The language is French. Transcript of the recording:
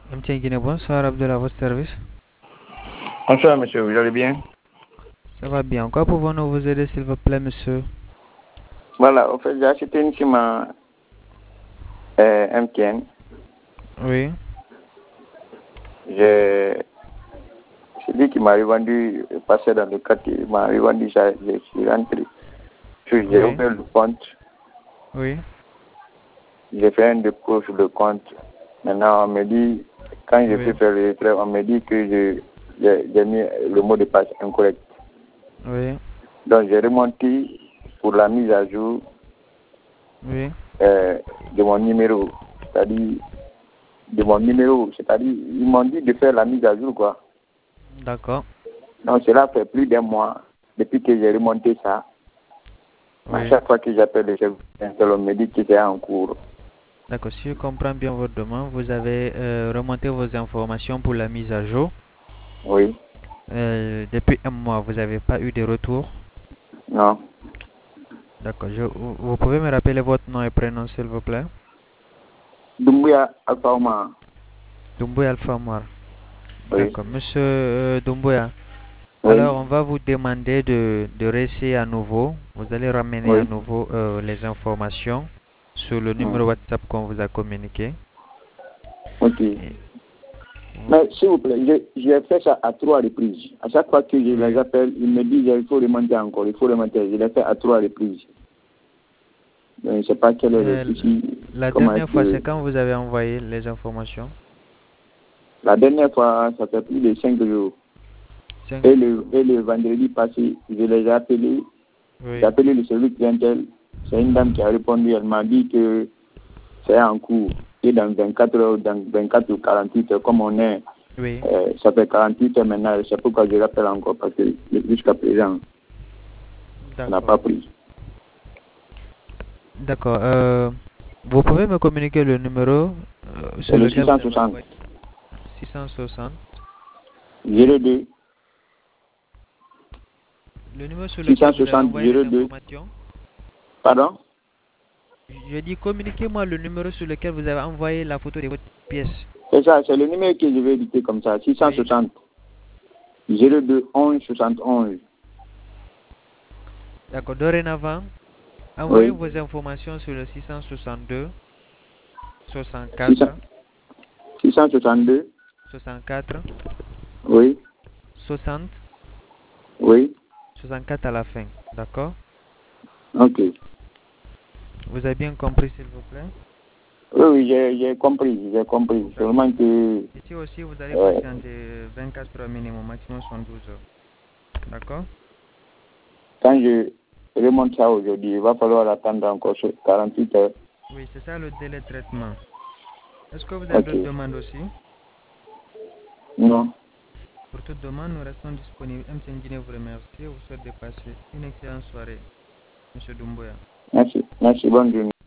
MTN Guinée, bonsoir Abdel, à votre service. Bonsoir monsieur, vous allez bien? Ça va bien. Quoi pouvons-nous vous aider, s'il vous plaît, monsieur? Voilà, en fait, j'ai acheté une ciment MTN. Oui, J'ai- C'est lui qui m'a revendu, passé dans le quartier, il m'a revendu ça, je suis rentré. Puis j'ai oui, ouvert le compte, oui. j'ai fait un dépôt sur le compte. Maintenant, on me dit, quand je Oui, fais faire le retrait, on me dit que j'ai mis le mot de passe incorrect. oui, Donc j'ai remonté pour la mise à jour oui. de mon numéro. C'est-à-dire, c'est-à-dire, ils m'ont dit de faire la mise à jour, quoi. D'accord. Donc, cela fait plus d'un mois depuis que j'ai remonté ça. À Oui. chaque fois que j'appelle le chef, on me dit que c'est en cours. D'accord. Si je comprends bien votre demande, vous avez remonté vos informations pour la mise à jour. Oui, Depuis un mois, vous n'avez pas eu de retour. non. D'accord. Vous pouvez me rappeler votre nom et prénom, s'il vous plaît? Dumbuya Alpha Oma. Doumbouya Alpha Mar. Oui, D'accord. Monsieur Doumbouya, oui, alors on va vous demander de réessayer à nouveau. Vous allez ramener à oui. nouveau les informations sur le Hmm. numéro WhatsApp qu'on vous a communiqué. Ok. Et vous- Mais s'il vous plaît, j'ai fait ça à 3 reprises. À chaque fois que je les oui. appelle, ils me disent il faut remonter encore, il faut remonter. Je l'ai fait à 3 reprises. Donc, je ne sais pas quel est le Euh, souci. la Comment est-ce dernière fois, que. c'est quand vous avez envoyé les informations? La dernière fois, ça fait plus de 5 jours. Cinq Et jours. le vendredi passé, je les ai appelés. J'ai Oui. appelé le service clientèle. C'est une dame qui a répondu. Elle m'a dit que c'est en cours. Et dans 24 heures, dans 24 ou 48 heures, comme on est, Oui. ça fait 48 heures maintenant. C'est pourquoi je l'appelle encore. Parce que jusqu'à présent, ça n'a D'accord. pas pris. D'accord. Vous pouvez me communiquer le numéro C'est sur le lequel vous avez 660 envoyé 660. 02 Le numéro sur lequel vous avez 660 envoyé les 02. informations? Pardon? Je dis communiquez-moi le numéro sur lequel vous avez envoyé la photo de votre pièce. C'est ça, c'est le numéro que je vais éditer comme ça. Oui. 660 02 11 71. D'accord. Dorénavant, envoyez Oui. vos informations sur le 662 600 64 662. 64 Oui. 60 Oui. 64 à la fin. D'accord? Ok. Vous avez bien compris, s'il vous plaît? Oui, oui, j'ai compris, j'ai compris. D'accord. Seulement que Ici aussi, vous allez euh, patienter 24 heures minimum, maximum 72 heures. D'accord? quand je remonte ça aujourd'hui, il va falloir attendre encore 48 heures. Oui, c'est ça le délai de traitement. Est-ce que vous avez Ok. d'autres demandes aussi? Non. Pour toute demande, nous restons disponibles. MTN Guinée vous remercie et vous souhaite de passer une excellente soirée, Monsieur Doumbouya. Merci. Merci. Bonne journée.